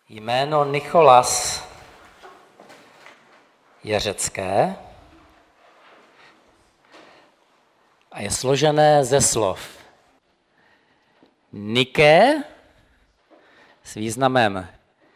Jméno Nikolas je řecké a je složené ze slov Nike s významem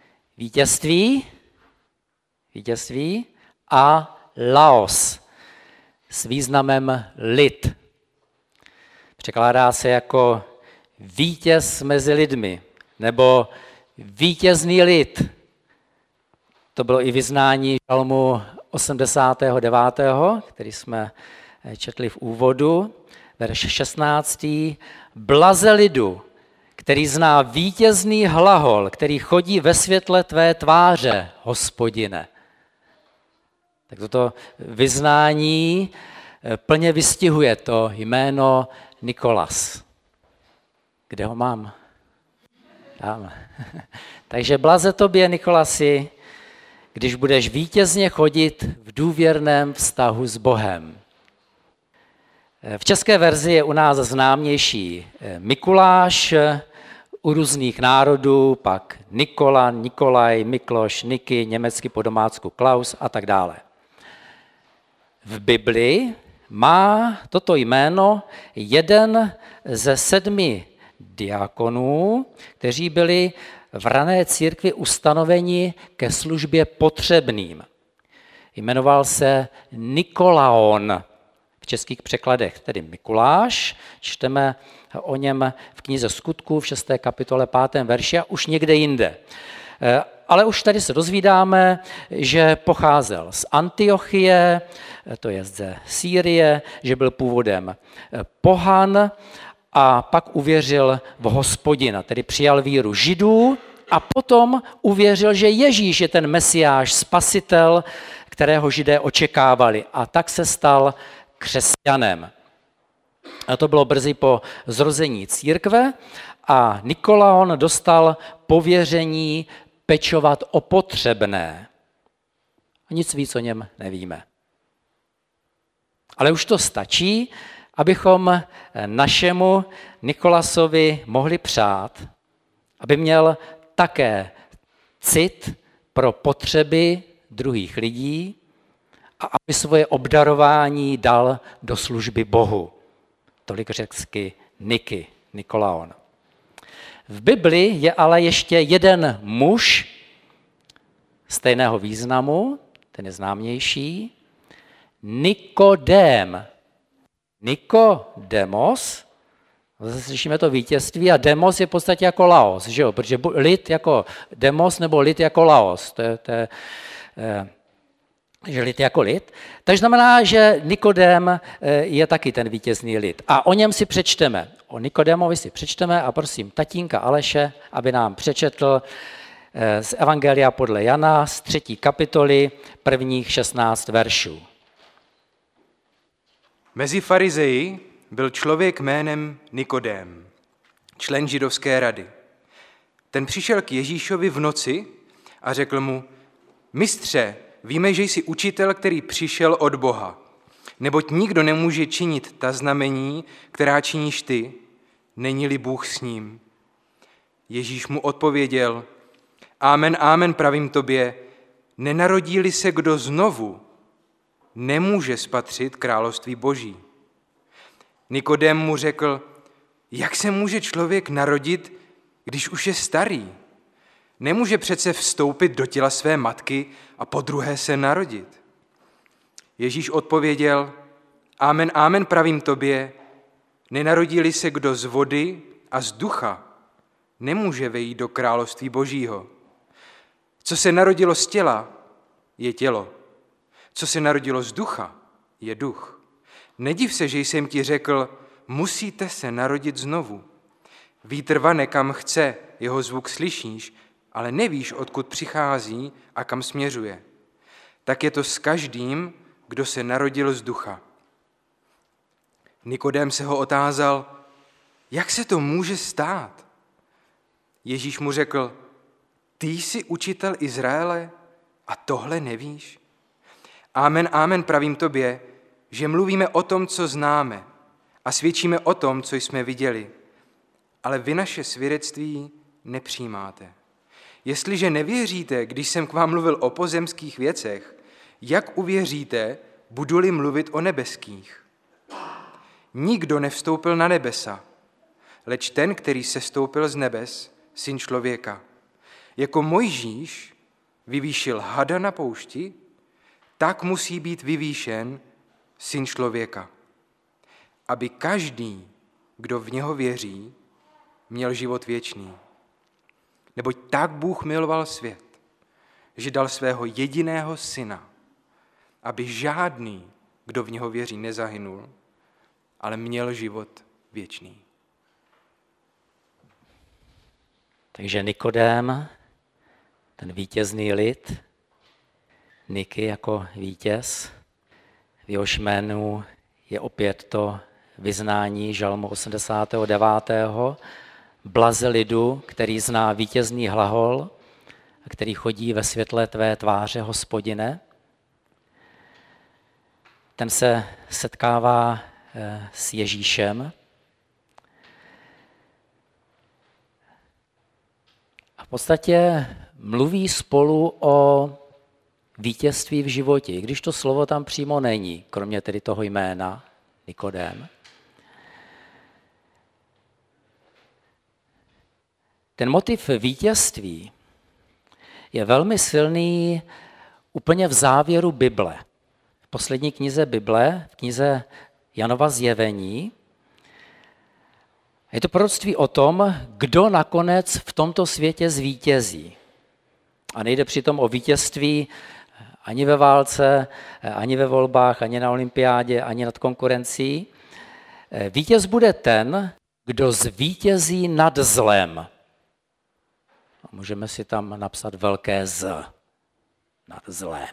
vítězství a Laos s významem lid. Překládá se jako vítěz mezi lidmi nebo vítězný lid. To bylo i vyznání žalmu 89., který jsme četli v úvodu, verš 16. Blaze lidu, který zná vítězný hlahol, který chodí ve světle tvé tváře, Hospodine. Tak toto vyznání plně vystihuje to jméno Nikolas. Kde ho mám? Tam. Takže blaze tobě, Nikolasi, když budeš vítězně chodit v důvěrném vztahu s Bohem. V české verzi je u nás známější Mikuláš, u různých národů pak Nikola, Nikolaj, Mikloš, Niky, německy po domácku Klaus a tak dále. V Biblii má toto jméno jeden ze 7 diakonů, kteří byli v rané církvi ustanoveni ke službě potřebným. Jmenoval se Nikolaon, v českých překladech tedy Mikuláš, čteme o něm v knize Skutků v 6. kapitole 5. verši a už někde jinde. Ale už tady se dozvídáme, že pocházel z Antiochie, to je ze Sýrie, že byl původem pohan a pak uvěřil v Hospodina, tedy přijal víru Židů a potom uvěřil, že Ježíš je ten Mesiáš, spasitel, kterého Židé očekávali a tak se stal křesťanem. A to bylo brzy po zrození církve a Nikolaon dostal pověření pečovat o potřebné. Nic víc o něm nevíme. Ale už to stačí, abychom našemu Nikolasovi mohli přát, aby měl také cit pro potřeby druhých lidí a aby svoje obdarování dal do služby Bohu. Tolik řecky Niky, Nikolaon. V Biblii je ale ještě jeden muž stejného významu, ten je známější, Nikodém. Nikodemos, zase slyšíme to vítězství a demos je v podstatě jako Laos, že jo? Protože lid jako demos nebo lid jako Laos, že lid jako lid. Takže znamená, že Nikodém je taky ten vítězný lid. A o něm si přečteme, o Nikodémovi si přečteme a prosím tatínka Aleše, aby nám přečetl z Evangelia podle Jana z 3. kapitoly prvních 16 veršů. Mezi farizeji byl člověk jménem Nikodém, člen židovské rady. Ten přišel k Ježíšovi v noci a řekl mu: Mistře, víme, že jsi učitel, který přišel od Boha, neboť nikdo nemůže činit ta znamení, která činíš ty, není-li Bůh s ním. Ježíš mu odpověděl: Amen, amen, pravím tobě, nenarodí-li se kdo znovu, nemůže spatřit království Boží. Nikodém mu řekl: Jak se může člověk narodit, když už je starý? Nemůže přece vstoupit do těla své matky a podruhé se narodit. Ježíš odpověděl: Amen, amen, pravím tobě, nenarodí-li se kdo z vody a z ducha, nemůže vejít do království Božího. Co se narodilo z těla, je tělo. Co se narodilo z ducha, je duch. Nediv se, že jsem ti řekl, musíte se narodit znovu. Vítr vane kam chce, jeho zvuk slyšíš, ale nevíš, odkud přichází a kam směřuje. Tak je to s každým, kdo se narodil z ducha. Nikodém se ho otázal: Jak se to může stát? Ježíš mu řekl: Ty jsi učitel Izraele a tohle nevíš? Amen, amen, pravím tobě, že mluvíme o tom, co známe a svědčíme o tom, co jsme viděli, ale vy naše svědectví nepřijímáte. Jestliže nevěříte, když jsem k vám mluvil o pozemských věcech, jak uvěříte, budu-li mluvit o nebeských? Nikdo nevstoupil na nebesa, leč ten, který sestoupil z nebes, Syn člověka. Jako Mojžíš vyvýšil hada na poušti, tak musí být vyvýšen Syn člověka, aby každý, kdo v něho věří, měl život věčný. Neboť tak Bůh miloval svět, že dal svého jediného syna, aby žádný, kdo v něho věří, nezahynul, ale měl život věčný. Takže Nikodém, ten vítězný lid, Niky jako vítěz, v jehož jménu je opět to vyznání žalmu 89. Blaze lidu, který zná vítězný hlahol a který chodí ve světle tvé tváře, Hospodine. Ten se setkává s Ježíšem a v podstatě mluví spolu o vítězství v životě, i když to slovo tam přímo není, kromě tedy toho jména Nikodém. Ten motiv vítězství je velmi silný úplně v závěru Bible. V poslední knize Bible, v knize Janova Zjevení, je to proroctví o tom, kdo nakonec v tomto světě zvítězí. A nejde přitom o vítězství ani ve válce, ani ve volbách, ani na olympiádě, ani nad konkurencí. Vítěz bude ten, kdo zvítězí nad zlem. A můžeme si tam napsat velké Z nad zlem.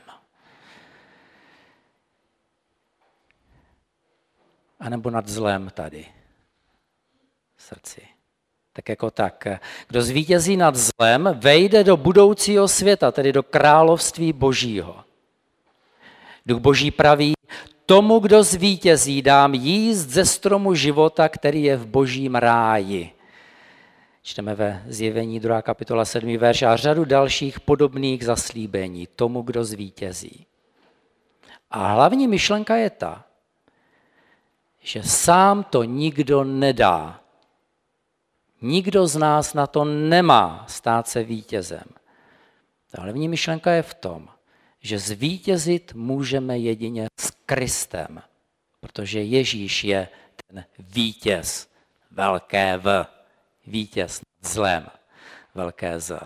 A nebo nad zlem tady v srdci. Tak jako tak. Kdo zvítězí nad zlem, vejde do budoucího světa, tedy do království Božího. Duch Boží praví, tomu, kdo zvítězí, dám jíst ze stromu života, který je v Božím ráji. Čteme ve Zjevení 2. kapitola 7. verš a řadu dalších podobných zaslíbení tomu, kdo zvítězí. A hlavní myšlenka je ta, že sám to nikdo nedá. Nikdo z nás na to nemá stát se vítězem. Ta hlavní myšlenka je v tom, že zvítězit můžeme jedině s Kristem, protože Ježíš je ten vítěz, velké V, vítěz nad zlem, velké Z.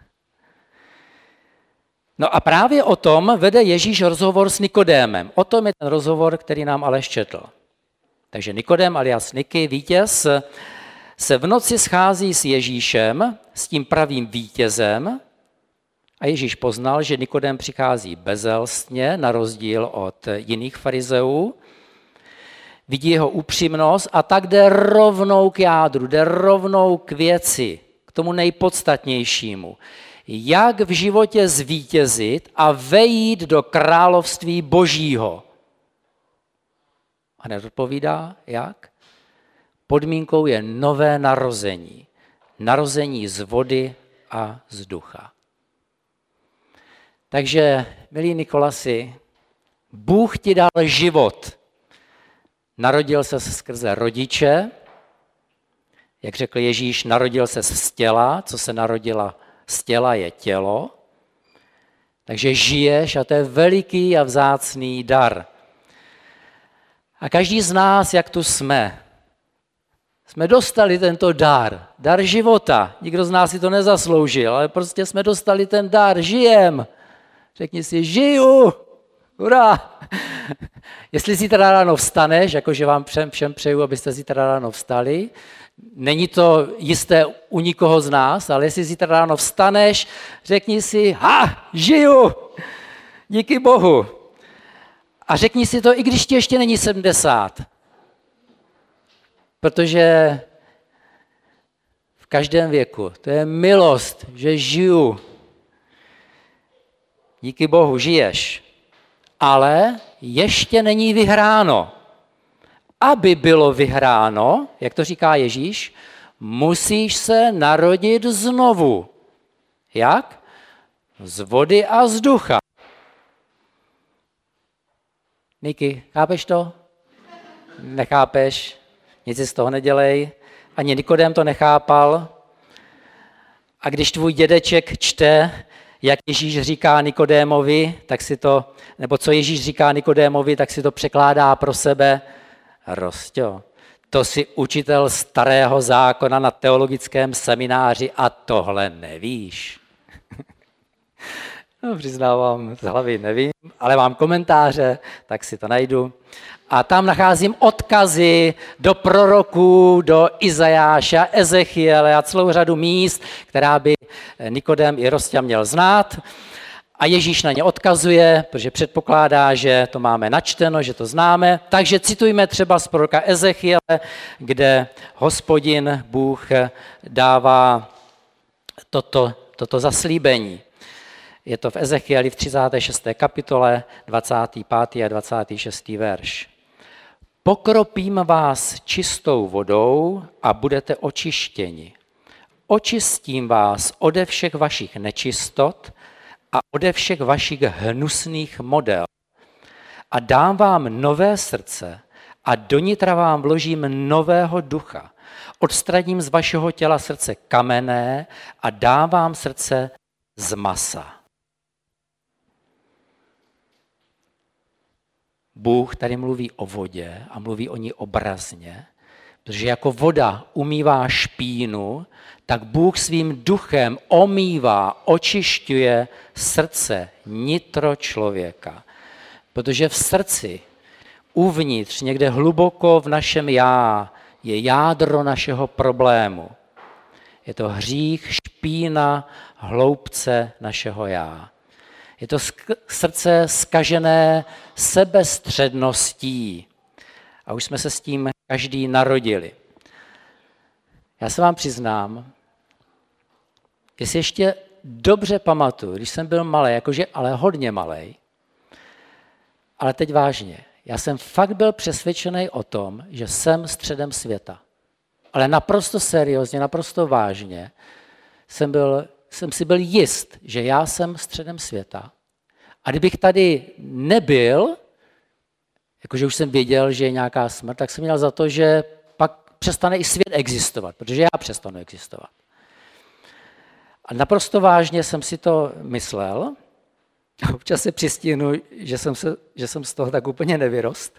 No a právě o tom vede Ježíš rozhovor s Nikodémem. O tom je ten rozhovor, který nám Aleš četl. Takže Nikodém alias Niky, vítěz, se v noci schází s Ježíšem, s tím pravým vítězem, a Ježíš poznal, že Nikodém přichází bezelstně, na rozdíl od jiných farizeů, vidí jeho upřímnost a tak jde rovnou k jádru, jde rovnou k věci, k tomu nejpodstatnějšímu. Jak v životě zvítězit a vejít do království Božího. A neodpovídá, jak? Podmínkou je nové narození. Narození z vody a z ducha. Takže, milí Nikolasi, Bůh ti dal život. Narodil se skrze rodiče, jak řekl Ježíš, narodil se z těla, co se narodila z těla je tělo. Takže žiješ a to je veliký a vzácný dar. A každý z nás, jak tu jsme dostali tento dar života. Nikdo z nás si to nezasloužil, ale prostě jsme dostali ten dar, žijem. Řekni si, žiju, hurá. Jestli zítra ráno vstaneš, jakože vám všem přeju, abyste zítra ráno vstali, není to jisté u nikoho z nás, ale jestli zítra ráno vstaneš, řekni si, žiju, díky Bohu. A řekni si to, i když ti ještě není 70. Protože v každém věku, to je milost, že žiju. Díky Bohu, žiješ. Ale ještě není vyhráno. Aby bylo vyhráno, jak to říká Ježíš, musíš se narodit znovu. Jak? Z vody a z ducha. Niky, chápeš to? Nechápeš? Nic si z toho nedělej. Ani Nikodém to nechápal. A když tvůj dědeček čte, jak Ježíš říká Nikodémovi, tak si to, nebo co Ježíš říká Nikodémovi, tak si to překládá pro sebe. Rostě, to jsi učitel starého zákona na teologickém semináři a tohle nevíš. No, přiznávám, z hlavy nevím, ale mám komentáře, tak si to najdu. A tam nacházím odkazy do proroků, do Izajáša, Ezechiele a celou řadu míst, která by Nikodém i Rostě měl znát. A Ježíš na ně odkazuje, protože předpokládá, že to máme načteno, že to známe. Takže citujme třeba z proroka Ezechiele, kde Hospodin Bůh dává toto zaslíbení. Je to v Ezechieli v 36. kapitole, 25. a 26. verš. Pokropím vás čistou vodou a budete očištěni. Očistím vás ode všech vašich nečistot a ode všech vašich hnusných model. A dám vám nové srdce a do nitra vám vložím nového ducha. Odstraním z vašeho těla srdce kamenné a dám vám srdce z masa. Bůh tady mluví o vodě a mluví o ní obrazně, protože jako voda umývá špínu, tak Bůh svým duchem omývá, očišťuje srdce, nitro člověka. Protože v srdci, uvnitř, někde hluboko v našem já, je jádro našeho problému. Je to hřích, špína, hloubce našeho já. Je to srdce zkažené sebestředností. A už jsme se s tím každý narodili. Já se vám přiznám, jestli ještě dobře pamatuju, když jsem byl malý, jakože ale hodně malý, ale teď vážně, já jsem fakt byl přesvědčený o tom, že jsem středem světa. Ale naprosto seriózně, naprosto vážně jsem si byl jist, že já jsem středem světa. A kdybych tady nebyl, jakože už jsem věděl, že je nějaká smrt, tak jsem měl za to, že pak přestane i svět existovat, protože já přestanu existovat. A naprosto vážně jsem si to myslel. A občas se přistíhnu, že jsem z toho tak úplně nevyrost.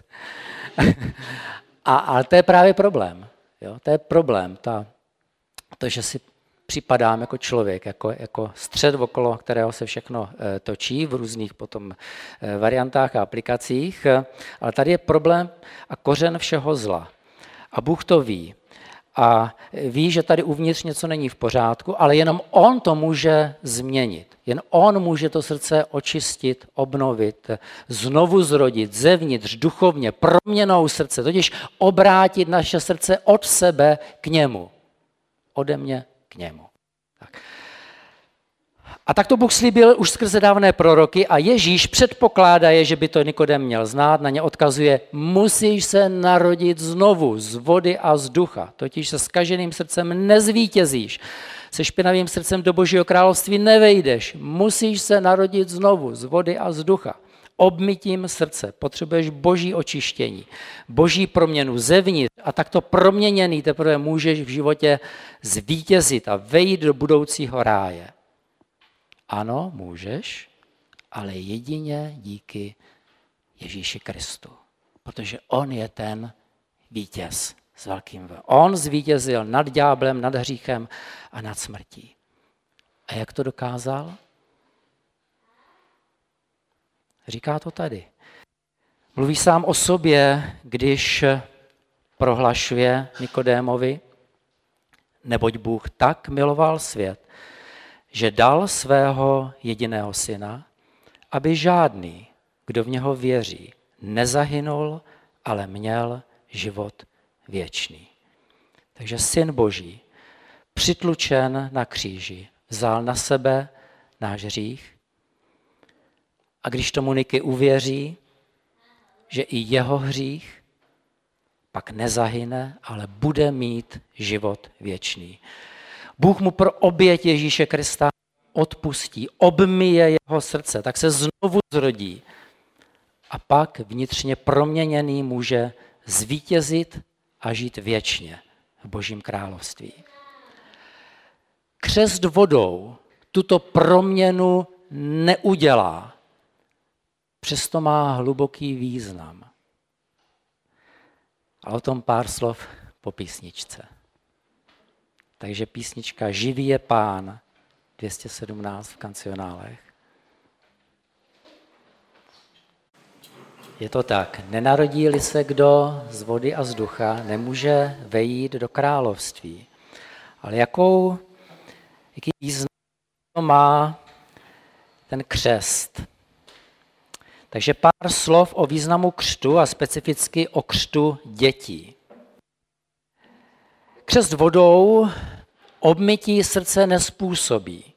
Ale to je právě problém. Jo? To je problém, to, že si připadám jako člověk, jako střed, okolo kterého se všechno točí v různých potom variantách a aplikacích. Ale tady je problém a kořen všeho zla. A Bůh to ví. A ví, že tady uvnitř něco není v pořádku, ale jenom on to může změnit. Jen on může to srdce očistit, obnovit, znovu zrodit, zevnitř, duchovně, proměnou srdce, totiž obrátit naše srdce od sebe k němu. Ode mě k němu. Tak. A tak to Bůh slíbil už skrze dávné proroky a Ježíš předpokládá, že by to Nikodém měl znát, na ně odkazuje, musíš se narodit znovu z vody a z ducha, totiž se zkaženým srdcem nezvítězíš, se špinavým srdcem do Božího království nevejdeš, musíš se narodit znovu z vody a z ducha. Obmytím srdce potřebuješ Boží očištění, Boží proměnu zevnitř a takto proměněný teprve můžeš v životě zvítězit a vejít do budoucího ráje. Ano, můžeš, ale jedině díky Ježíši Kristu, protože on je ten vítěz s velkým V. On zvítězil nad ďáblem, nad hříchem a nad smrtí. A jak to dokázal? Říká to tady. Mluví sám o sobě, když prohlašuje Nikodémovi, neboť Bůh tak miloval svět, že dal svého jediného syna, aby žádný, kdo v něho věří, nezahynul, ale měl život věčný. Takže Syn Boží, přitlučen na kříži, vzal na sebe náš hřích a když tomu Niky uvěří, že i jeho hřích pak nezahyne, ale bude mít život věčný. Bůh mu pro oběť Ježíše Krista odpustí, obmyje jeho srdce, tak se znovu zrodí. A pak vnitřně proměněný může zvítězit a žít věčně v Božím království. Křest vodou tuto proměnu neudělá, přesto má hluboký význam. A o tom pár slov po písničce. Takže písnička Živý je Pán, 217 v kancionálech. Je to tak, nenarodí-li se kdo z vody a z ducha, nemůže vejít do království. Ale jaký význam má ten křest? Takže pár slov o významu křtu a specificky o křtu dětí. Křest vodou obmytí srdce nezpůsobí,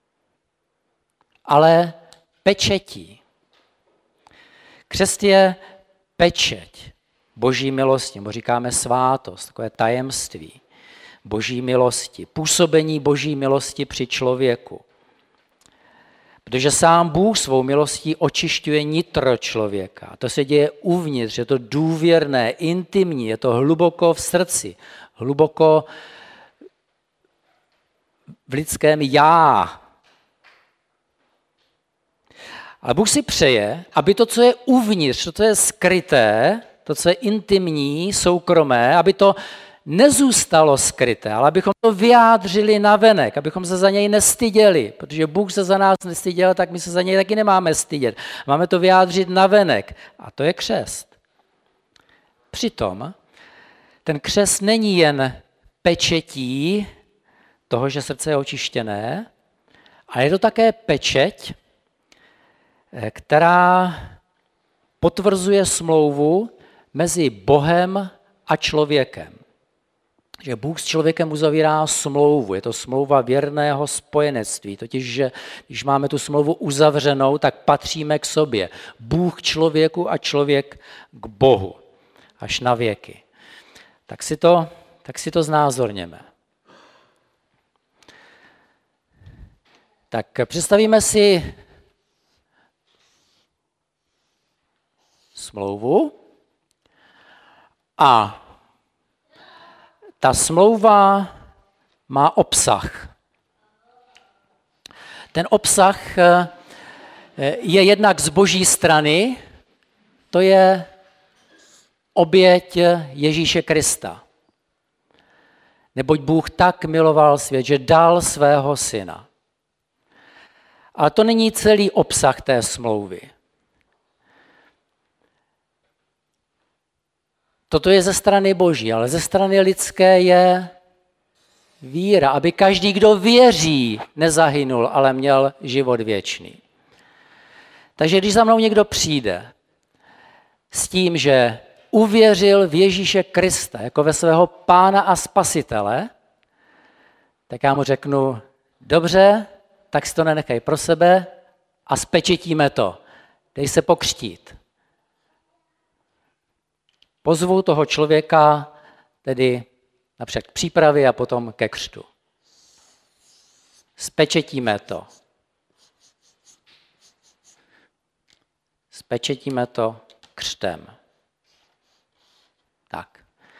ale pečetí. Křest je pečeť Boží milosti, nebo říkáme svátost, takové tajemství Boží milosti, působení Boží milosti při člověku. Protože sám Bůh svou milostí očišťuje nitro člověka. A to se děje uvnitř, je to důvěrné, intimní, je to hluboko v srdci, hluboko v lidském já. Ale Bůh si přeje, aby to, co je uvnitř, to, co je skryté, to, co je intimní, soukromé, aby to nezůstalo skryté, ale abychom to vyjádřili navenek, abychom se za něj nestyděli, protože Bůh se za nás nestyděl, tak my se za něj taky nemáme stydět. Máme to vyjádřit navenek a to je křest. Přitom ten křest není jen pečetí toho, že srdce je očištěné, ale je to také pečeť, která potvrzuje smlouvu mezi Bohem a člověkem. Že Bůh s člověkem uzavírá smlouvu, je to smlouva věrného spojenectví, totiž, že když máme tu smlouvu uzavřenou, tak patříme k sobě. Bůh k člověku a člověk k Bohu, až na věky. Tak si to znázorněme. Tak představíme si smlouvu a ta smlouva má obsah. Ten obsah je jednak z Boží strany, to je oběť Ježíše Krista. Neboť Bůh tak miloval svět, že dal svého syna. Ale to není celý obsah té smlouvy. Toto je ze strany Boží, ale ze strany lidské je víra, aby každý, kdo věří, nezahynul, ale měl život věčný. Takže když za mnou někdo přijde s tím, že uvěřil v Ježíše Krista jako ve svého Pána a Spasitele, tak já mu řeknu, dobře, tak si to nenechej pro sebe a spečetíme to. Dej se pokřtít. Pozvu toho člověka tedy například k přípravě a potom ke křtu. Spečetíme to. Spečetíme to křtem. Tak.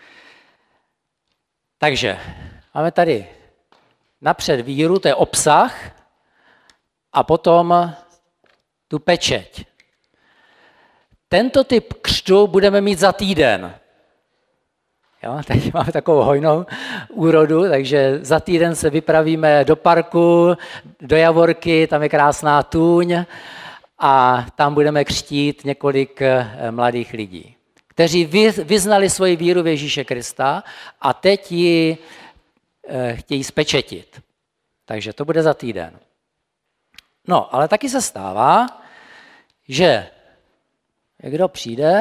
Takže máme tady napřed víru, to je obsah, a potom tu pečeť. Tento typ křtu budeme mít za týden. Jo, teď máme takovou hojnou úrodu, takže za týden se vypravíme do parku, do Javorky, tam je krásná tůň a tam budeme křtít několik mladých lidí, kteří vyznali svoji víru v Ježíše Krista a teď ji chtějí spečetit. Takže to bude za týden. No, ale taky se stává, že kdo přijde,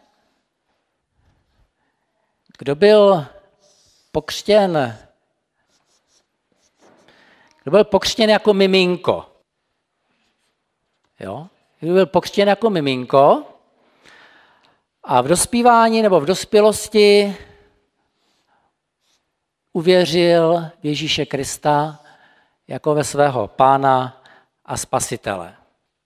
kdo byl pokřtěn jako miminko. Jo? Kdo byl pokřtěn jako miminko a v dospívání nebo v dospělosti uvěřil v Ježíše Krista jako ve svého Pána a Spasitele.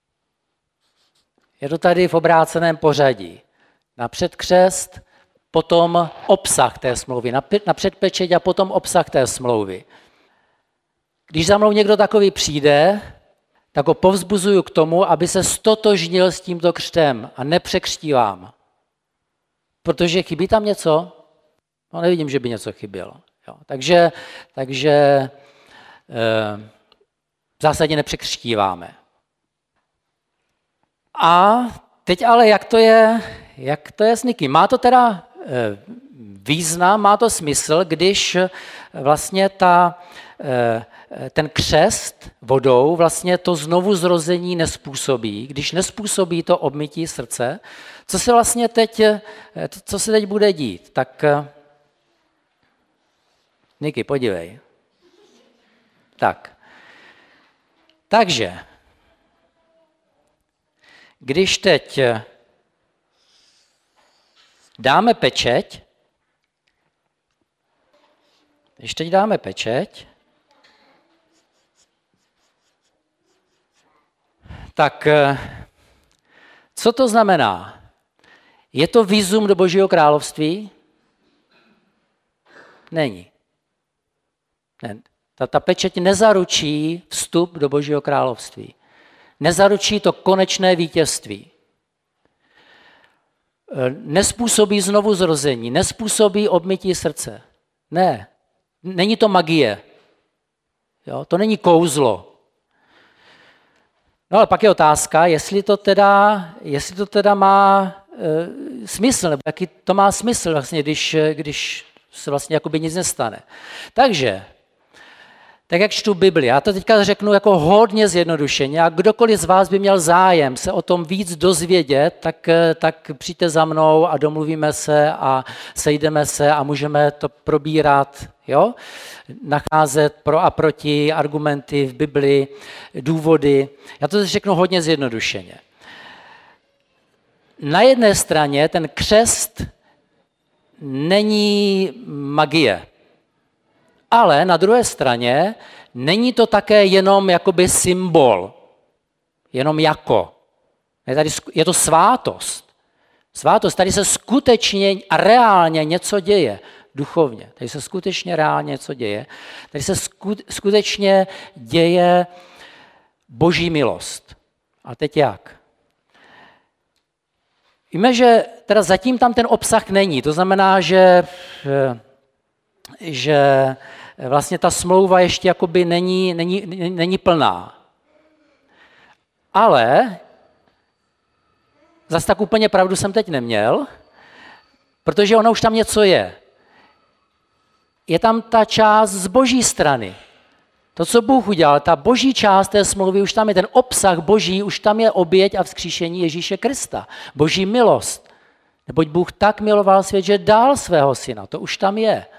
Je to tady v obráceném pořadí. Napřed křest, potom obsah té smlouvy. Napřed pečeť a potom obsah té smlouvy. Když za mnou někdo takový přijde, tak ho povzbuzuju k tomu, aby se stotožnil s tímto křtem a nepřekřtívám. Protože chybí tam něco? No, nevidím, že by něco chybělo. Jo. Takže v zásadě nepřekřtíváme. A teď ale jak to je s nikým? Má to teda význam, má to smysl, když vlastně ten křest vodou vlastně to znovu zrození nespůsobí, když nespůsobí to obmytí srdce, co se teď bude dít? Tak Niky, podívej. Takže, když teď dáme pečeť, tak co to znamená? Je to vízum do Božího království? Není. Ne. Ta pečeť nezaručí vstup do Božího království. Nezaručí to konečné vítězství. Nespůsobí znovu zrození, nespůsobí obmytí srdce. Ne, není to magie. Jo? To není kouzlo. No ale pak je otázka, jestli to teda má smysl, nebo jaký to má smysl vlastně, když se vlastně jakoby nic nestane. Takže, tak jak čtu Bibli, já to teďka řeknu jako hodně zjednodušeně a kdokoliv z vás by měl zájem se o tom víc dozvědět, tak přijďte za mnou a domluvíme se a sejdeme se a můžeme to probírat, jo? Nacházet pro a proti argumenty v Bibli, důvody. Já to teď řeknu hodně zjednodušeně. Na jedné straně ten křest není magie. Ale na druhé straně není to také jenom jakoby symbol, jenom jako. Je to svátost. Svátost, tady se skutečně a reálně něco děje duchovně. Tady se skutečně reálně něco děje. Tady se skutečně děje Boží milost. A teď jak? Víme, že teda zatím tam ten obsah není. To znamená, že vlastně ta smlouva ještě jakoby není plná. Ale zase tak úplně pravdu jsem teď neměl, protože ono už tam něco je. Je tam ta část z Boží strany. To, co Bůh udělal, ta Boží část té smlouvy, už tam je ten obsah Boží, už tam je oběť a vzkříšení Ježíše Krista. Boží milost. Neboť Bůh tak miloval svět, že dal svého syna. To už tam je.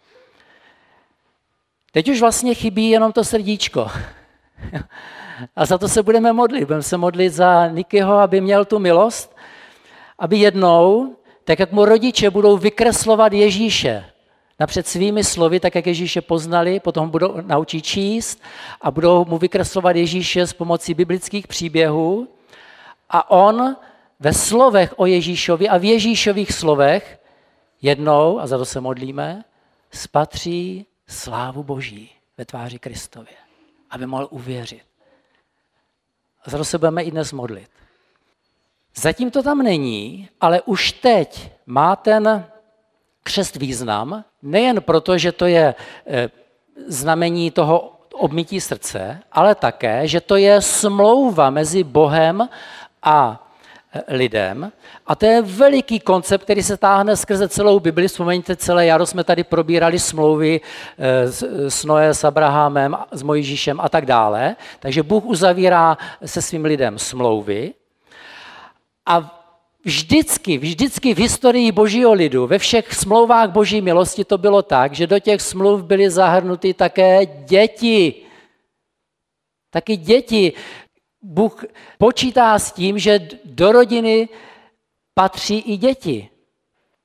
Teď už vlastně chybí jenom to srdíčko. A za to se budeme modlit. Budeme se modlit za Nikyho, aby měl tu milost, aby jednou, tak jak mu rodiče budou vykreslovat Ježíše napřed svými slovy, tak jak Ježíše poznali, potom budou naučit číst a budou mu vykreslovat Ježíše s pomocí biblických příběhů a on ve slovech o Ježíšovi a v Ježíšových slovech jednou, a za to se modlíme, spatří slávu Boží ve tváři Kristově, aby mohl uvěřit. A za to se budeme i dnes modlit. Zatím to tam není, ale už teď má ten křest význam, nejen proto, že to je znamení toho obmytí srdce, ale také, že to je smlouva mezi Bohem a lidem. A to je veliký koncept, který se táhne skrze celou Bibli. Vzpomeňte, celé jaro jsme tady probírali smlouvy s Noé, s Abrahamem, s Mojžíšem a tak dále. Takže Bůh uzavírá se svým lidem smlouvy. A vždycky v historii Božího lidu, ve všech smlouvách Boží milosti to bylo tak, že do těch smluv byly zahrnuty také děti. Taky děti. Bůh počítá s tím, že do rodiny patří i děti.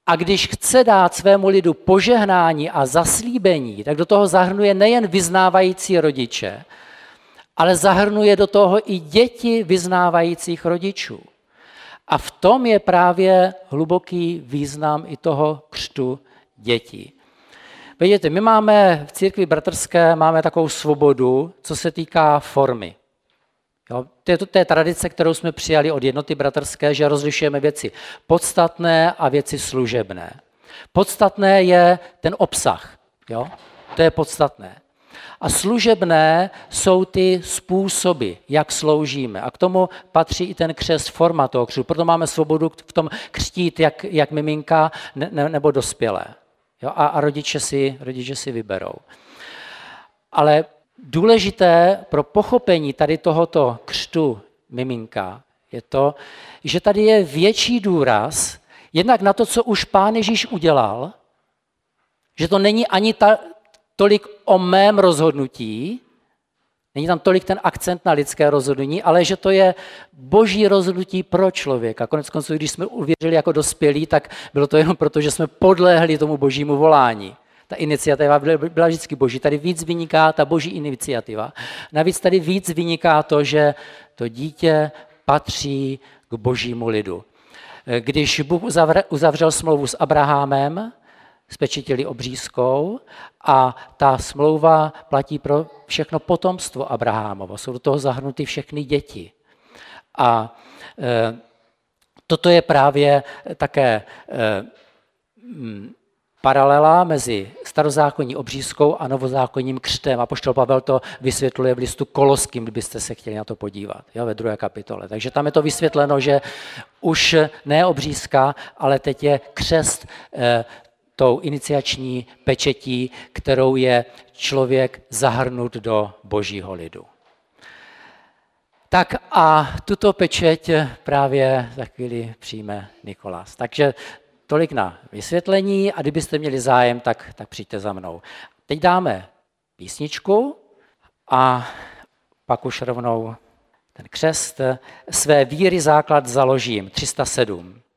A když chce dát svému lidu požehnání a zaslíbení, tak do toho zahrnuje nejen vyznávající rodiče, ale zahrnuje do toho i děti vyznávajících rodičů. A v tom je právě hluboký význam i toho křtu dětí. Vidíte, my máme v církvi bratrské máme takovou svobodu, co se týká formy. Jo, to je tradice, kterou jsme přijali od Jednoty bratrské, že rozlišujeme věci podstatné a věci služebné. Podstatné je ten obsah, jo? To je podstatné. A služebné jsou ty způsoby, jak sloužíme. A k tomu patří i ten křest, forma toho křtu. Proto máme svobodu v tom křtít jak miminka nebo dospělé. Jo? A rodiče si vyberou. Ale důležité pro pochopení tady tohoto křtu miminka je to, že tady je větší důraz jednak na to, co už Pán Ježíš udělal, že to není ani tolik o mém rozhodnutí, není tam tolik ten akcent na lidské rozhodnutí, ale že to je boží rozhodnutí pro člověka. Konec konců, když jsme uvěřili jako dospělí, tak bylo to jenom proto, že jsme podlehli tomu božímu volání. Ta iniciativa byla vždycky boží. Tady víc vyniká ta boží iniciativa. Navíc tady víc vyniká to, že to dítě patří k božímu lidu. Když Bůh uzavřel smlouvu s Abrahamem, spečetili obřízkou a ta smlouva platí pro všechno potomstvo Abrahamovo. Jsou do toho zahrnuty všechny děti. A toto je právě také paralela mezi starozákonní obřízkou a novozákonním křtem. Apoštol Pavel to vysvětluje v listu Koloským, kdybyste se chtěli na to podívat, jo, ve 2. kapitole. Takže tam je to vysvětleno, že už ne obřízka, ale teď je křest tou iniciační pečetí, kterou je člověk zahrnut do božího lidu. Tak a tuto pečeť právě za chvíli přijme Nikolás. Takže tolik na vysvětlení a kdybyste měli zájem, tak přijďte za mnou. Teď dáme písničku a pak už rovnou ten křest. Své víry základ založím, 307.